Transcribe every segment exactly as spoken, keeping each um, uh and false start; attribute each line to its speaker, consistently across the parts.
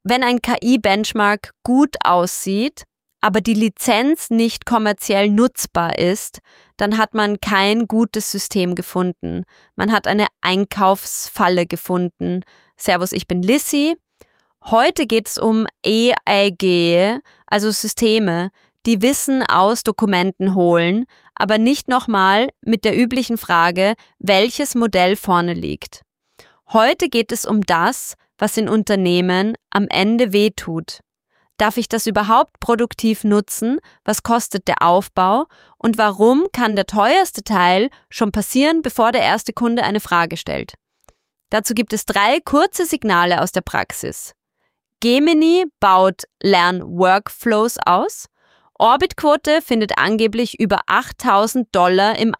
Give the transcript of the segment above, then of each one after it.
Speaker 1: Wenn ein K I-Benchmark gut aussieht, aber die Lizenz nicht kommerziell nutzbar ist, dann hat man kein gutes System gefunden. Man hat eine Einkaufsfalle gefunden. Servus, ich bin Lissy. Heute geht es um E I G, also Systeme, die Wissen aus Dokumenten holen, aber nicht nochmal mit der üblichen Frage, welches Modell vorne liegt. Heute geht es um das, was in Unternehmen am Ende wehtut. Darf ich das überhaupt produktiv nutzen? Was kostet der Aufbau? Und warum kann der teuerste Teil schon passieren, bevor der erste Kunde eine Frage stellt? Dazu gibt es drei kurze Signale aus der Praxis. Gemini baut Lern-Workflows aus. Orbitquote findet angeblich über achttausend Dollar im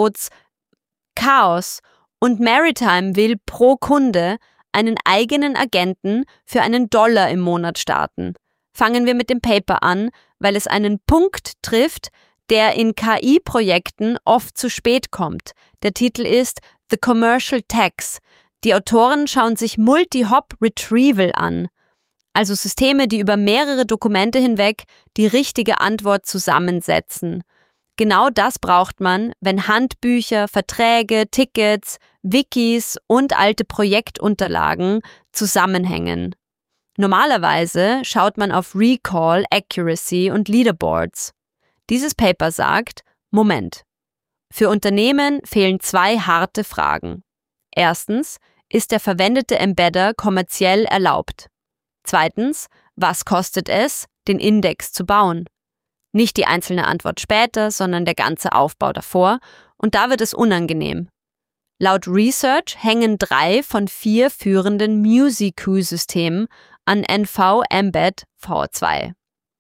Speaker 1: Angebotschaos. Und Maritime will pro Kunde einen eigenen Agenten für einen Dollar im Monat starten. Fangen wir mit dem Paper an, weil es einen Punkt trifft, der in K I-Projekten oft zu spät kommt. Der Titel ist The Commercial Tax. Die Autoren schauen sich Multi-Hop-Retrieval an, also Systeme, die über mehrere Dokumente hinweg die richtige Antwort zusammensetzen. Genau das braucht man, wenn Handbücher, Verträge, Tickets, Wikis und alte Projektunterlagen zusammenhängen. Normalerweise schaut man auf Recall, Accuracy und Leaderboards. Dieses Paper sagt, Moment, für Unternehmen fehlen zwei harte Fragen. Erstens, ist der verwendete Embedder kommerziell erlaubt? Zweitens, was kostet es, den Index zu bauen? Nicht die einzelne Antwort später, sondern der ganze Aufbau davor, und da wird es unangenehm. Laut Research hängen drei von vier führenden MusiQ-Systemen an N V-Embed V zwei.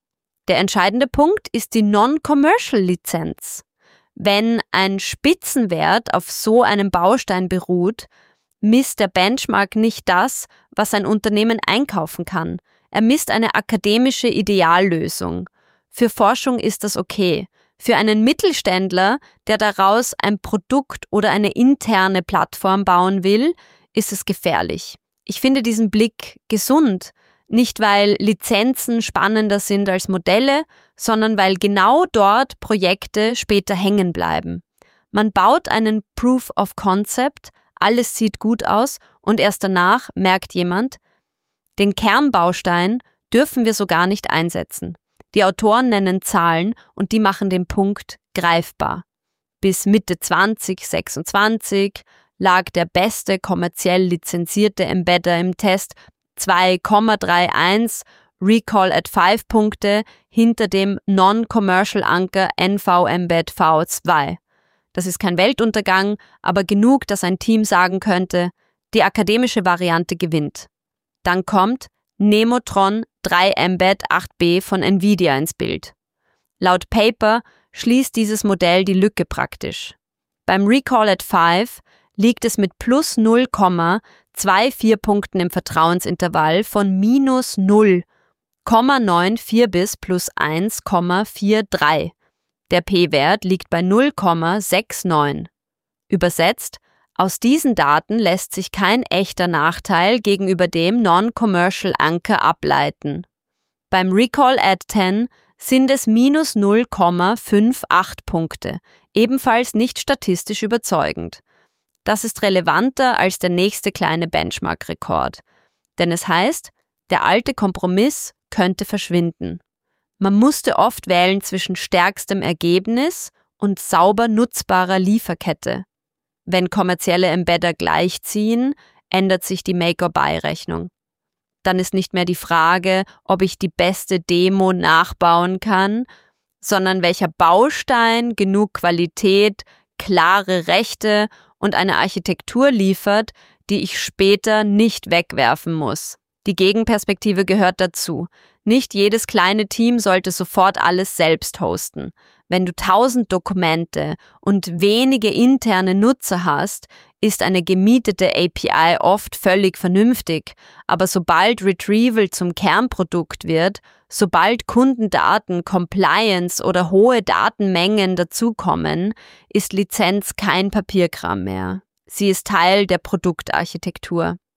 Speaker 1: Der entscheidende Punkt ist die Non-Commercial-Lizenz. Wenn ein Spitzenwert auf so einem Baustein beruht, misst der Benchmark nicht das, was ein Unternehmen einkaufen kann. Er misst eine akademische Ideallösung. Für Forschung ist das okay. Für einen Mittelständler, der daraus ein Produkt oder eine interne Plattform bauen will, ist es gefährlich. Ich finde diesen Blick gesund, nicht weil Lizenzen spannender sind als Modelle, sondern weil genau dort Projekte später hängen bleiben. Man baut einen Proof of Concept, alles sieht gut aus und erst danach merkt jemand, den Kernbaustein dürfen wir so gar nicht einsetzen. Die Autoren nennen Zahlen und die machen den Punkt greifbar. Bis Mitte zwanzig sechsundzwanzig lag der beste kommerziell lizenzierte Embedder im Test zwei Komma einunddreißig Recall at fünf Punkte hinter dem Non-Commercial Anker N V-Embed V zwei. Das ist kein Weltuntergang, aber genug, dass ein Team sagen könnte, die akademische Variante gewinnt. Dann kommt Nemotron drei Embed acht B von Nvidia ins Bild. Laut Paper schließt dieses Modell die Lücke praktisch. Beim Recall at fünf liegt es mit plus null Komma vierundzwanzig Punkten im Vertrauensintervall von minus null Komma vierundneunzig bis plus eins Komma dreiundvierzig. Der P-Wert liegt bei null Komma neunundsechzig. Übersetzt, aus diesen Daten lässt sich kein echter Nachteil gegenüber dem Non-Commercial Anker ableiten. Beim Recall at zehn sind es minus null Komma achtundfünfzig Punkte, ebenfalls nicht statistisch überzeugend. Das ist relevanter als der nächste kleine Benchmark-Rekord. Denn es heißt, der alte Kompromiss könnte verschwinden. Man musste oft wählen zwischen stärkstem Ergebnis und sauber nutzbarer Lieferkette. Wenn kommerzielle Embedder gleichziehen, ändert sich die Make-or-Buy-Rechnung. Dann ist nicht mehr die Frage, ob ich die beste Demo nachbauen kann, sondern welcher Baustein genug Qualität, klare Rechte und eine Architektur liefert, die ich später nicht wegwerfen muss. Die Gegenperspektive gehört dazu. Nicht jedes kleine Team sollte sofort alles selbst hosten. Wenn du tausend Dokumente und wenige interne Nutzer hast, ist eine gemietete A P I oft völlig vernünftig. Aber sobald Retrieval zum Kernprodukt wird, sobald Kundendaten, Compliance oder hohe Datenmengen dazukommen, ist Lizenz kein Papierkram mehr. Sie ist Teil der Produktarchitektur.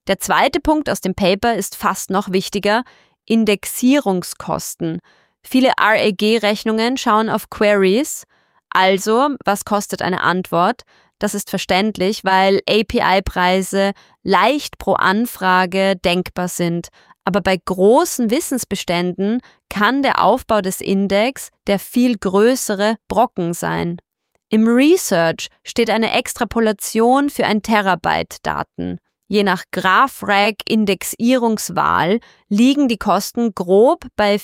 Speaker 1: Der zweite Punkt aus dem Paper ist fast noch wichtiger: Indexierungskosten. Viele R A G-Rechnungen schauen auf Queries, also was kostet eine Antwort. Das ist verständlich, weil A P I-Preise leicht pro Anfrage denkbar sind. Aber bei großen Wissensbeständen kann der Aufbau des Index der viel größere Brocken sein. Im Research steht eine Extrapolation für ein Terabyte Daten. Je nach GraphRag-Indexierungswahl liegen die Kosten grob bei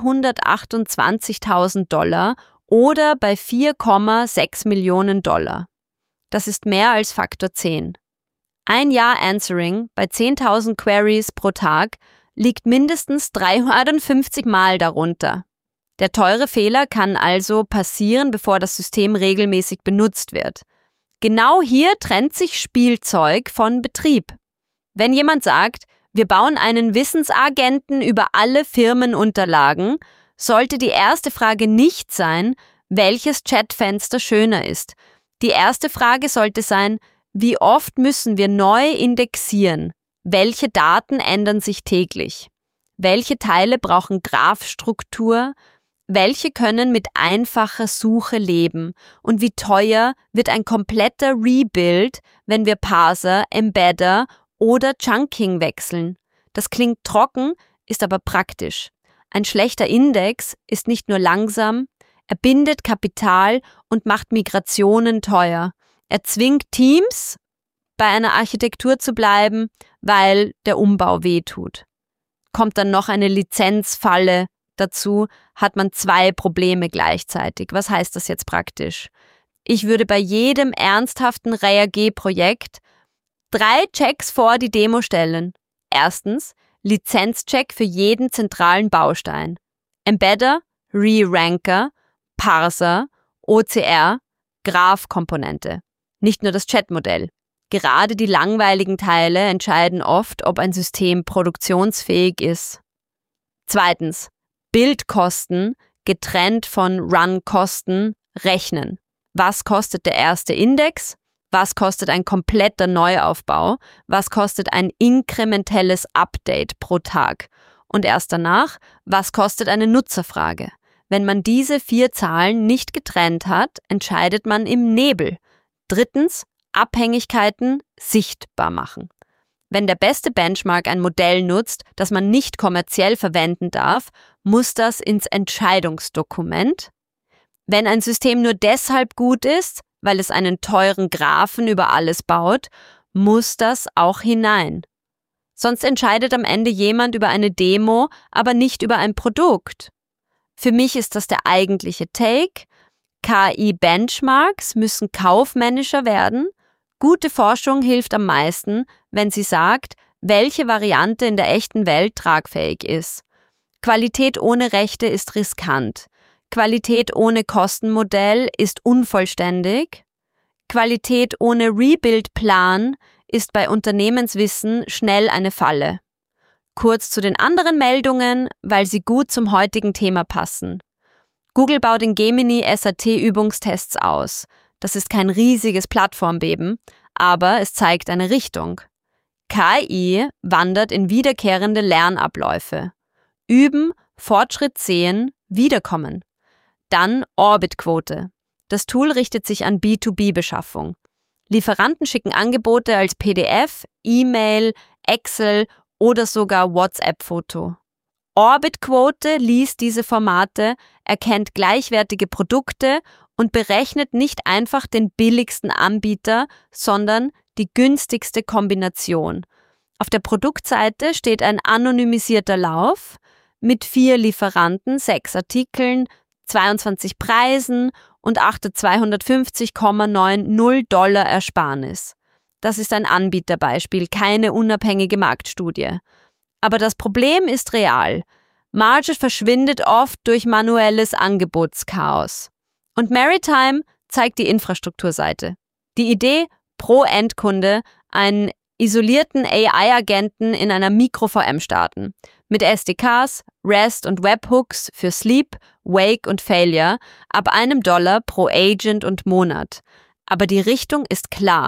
Speaker 1: vierhundertachtundzwanzigtausend Dollar oder bei vier Komma sechs Millionen Dollar. Das ist mehr als Faktor zehn. Ein Jahr Answering bei zehntausend Queries pro Tag liegt mindestens dreihundertfünfzig Mal darunter. Der teure Fehler kann also passieren, bevor das System regelmäßig benutzt wird. Genau hier trennt sich Spielzeug von Betrieb. Wenn jemand sagt, wir bauen einen Wissensagenten über alle Firmenunterlagen, sollte die erste Frage nicht sein, welches Chatfenster schöner ist. Die erste Frage sollte sein, wie oft müssen wir neu indexieren? Welche Daten ändern sich täglich? Welche Teile brauchen Graphstruktur? Welche können mit einfacher Suche leben? Und wie teuer wird ein kompletter Rebuild, wenn wir Parser, Embedder oder Chunking wechseln? Das klingt trocken, ist aber praktisch. Ein schlechter Index ist nicht nur langsam, er bindet Kapital und macht Migrationen teuer. Er zwingt Teams, bei einer Architektur zu bleiben, weil der Umbau wehtut. Kommt dann noch eine Lizenzfalle dazu, hat man zwei Probleme gleichzeitig. Was heißt das jetzt praktisch? Ich würde bei jedem ernsthaften R A G-Projekt drei Checks vor die Demo stellen. Erstens, Lizenzcheck für jeden zentralen Baustein. Embedder, Re-Ranker, Parser, O C R, Graph-Komponente. Nicht nur das Chatmodell. Gerade die langweiligen Teile entscheiden oft, ob ein System produktionsfähig ist. Zweitens, Bildkosten getrennt von Run-Kosten rechnen. Was kostet der erste Index? Was kostet ein kompletter Neuaufbau? Was kostet ein inkrementelles Update pro Tag? Und erst danach, was kostet eine Nutzerfrage? Wenn man diese vier Zahlen nicht getrennt hat, entscheidet man im Nebel. Drittens, Abhängigkeiten sichtbar machen. Wenn der beste Benchmark ein Modell nutzt, das man nicht kommerziell verwenden darf, muss das ins Entscheidungsdokument. Wenn ein System nur deshalb gut ist, weil es einen teuren Graphen über alles baut, muss das auch hinein. Sonst entscheidet am Ende jemand über eine Demo, aber nicht über ein Produkt. Für mich ist das der eigentliche Take. K I-Benchmarks müssen kaufmännischer werden. Gute Forschung hilft am meisten, wenn sie sagt, welche Variante in der echten Welt tragfähig ist. Qualität ohne Rechte ist riskant. Qualität ohne Kostenmodell ist unvollständig. Qualität ohne Rebuild-Plan ist bei Unternehmenswissen schnell eine Falle. Kurz zu den anderen Meldungen, weil sie gut zum heutigen Thema passen. Google baut in Gemini S A T-Übungstests aus. Das ist kein riesiges Plattformbeben, aber es zeigt eine Richtung. K I wandert in wiederkehrende Lernabläufe. Üben, Fortschritt sehen, wiederkommen. Dann Orbit-Quote. Das Tool richtet sich an B zwei B-Beschaffung. Lieferanten schicken Angebote als P D F, E-Mail, Excel oder sogar WhatsApp-Foto. Orbit-Quote liest diese Formate, erkennt gleichwertige Produkte und berechnet nicht einfach den billigsten Anbieter, sondern die günstigste Kombination. Auf der Produktseite steht ein anonymisierter Lauf mit vier Lieferanten, sechs Artikeln, zweiundzwanzig Preisen und achte zweihundertfünfzig Komma neunzig Dollar Ersparnis. Das ist ein Anbieterbeispiel, keine unabhängige Marktstudie. Aber das Problem ist real. Marge verschwindet oft durch manuelles Angebotschaos. Und Maritime zeigt die Infrastrukturseite. Die Idee, pro Endkunde einen isolierten A I-Agenten in einer Mikro-V M starten. Mit S D Ks, REST und Webhooks für Sleep, Wake und Failure ab einem Dollar pro Agent und Monat. Aber die Richtung ist klar.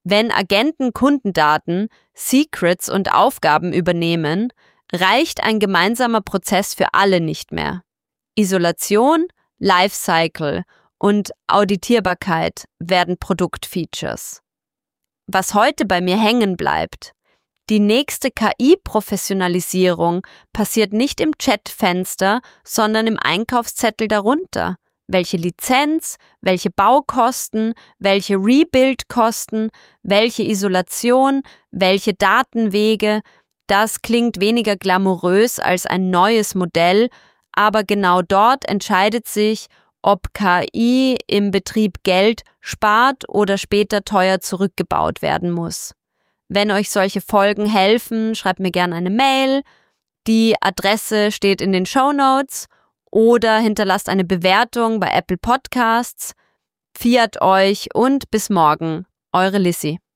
Speaker 1: Wenn Agenten Kundendaten, Secrets und Aufgaben übernehmen, reicht ein gemeinsamer Prozess für alle nicht mehr. Isolation, Lifecycle und Auditierbarkeit werden Produktfeatures. Was heute bei mir hängen bleibt: Die nächste K I-Professionalisierung passiert nicht im Chatfenster, sondern im Einkaufszettel darunter. Welche Lizenz, welche Baukosten, welche Rebuild-Kosten, welche Isolation, welche Datenwege, das klingt weniger glamourös als ein neues Modell, aber genau dort entscheidet sich, ob K I im Betrieb Geld spart oder später teuer zurückgebaut werden muss. Wenn euch solche Folgen helfen, schreibt mir gerne eine Mail. Die Adresse steht in den Shownotes. Oder hinterlasst eine Bewertung bei Apple Podcasts. Fiat euch und bis morgen, eure Lissy.